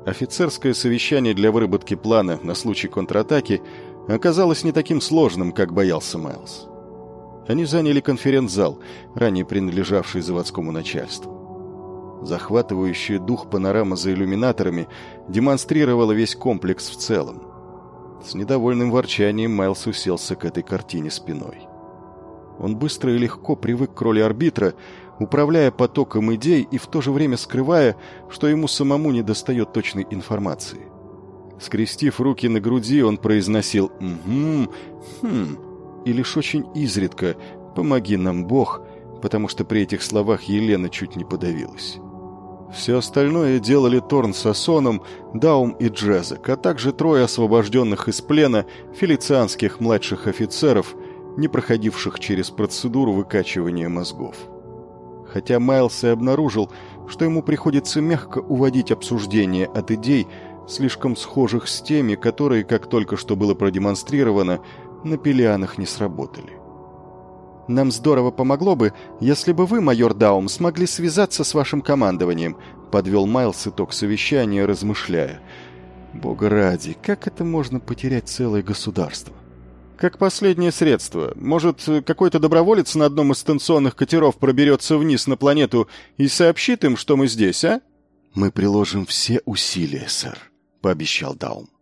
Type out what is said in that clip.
Офицерское совещание для выработки плана на случай контратаки оказалось не таким сложным, как боялся Майлз. Они заняли конференц-зал, ранее принадлежавший заводскому начальству. Захватывающая дух панорама за иллюминаторами демонстрировала весь комплекс в целом. С недовольным ворчанием Майлз уселся к этой картине спиной. Он быстро и легко привык к роли арбитра, управляя потоком идей и в то же время скрывая, что ему самому недостает точной информации. Скрестив руки на груди, он произносил «Угу», «Хм», и лишь очень изредка «Помоги нам, Бог», потому что при этих словах Елена чуть не подавилась. Все остальное делали Торн с Асоном, Даум и Джезек, а также 3 освобожденных из плена фелицианских младших офицеров, не проходивших через процедуру выкачивания мозгов. Хотя Майлз и обнаружил, что ему приходится мягко уводить обсуждение от идей, слишком схожих с теми, которые, как только что было продемонстрировано, на Пелианах не сработали. «Нам здорово помогло бы, если бы вы, майор Даум, смогли связаться с вашим командованием», подвел Майлз итог совещания, размышляя. «Бога ради, как это можно потерять целое государство?» «Как последнее средство. Может, какой-то доброволец на одном из станционных катеров проберется вниз на планету и сообщит им, что мы здесь, а?» «Мы приложим все усилия, сэр», — пообещал Даум.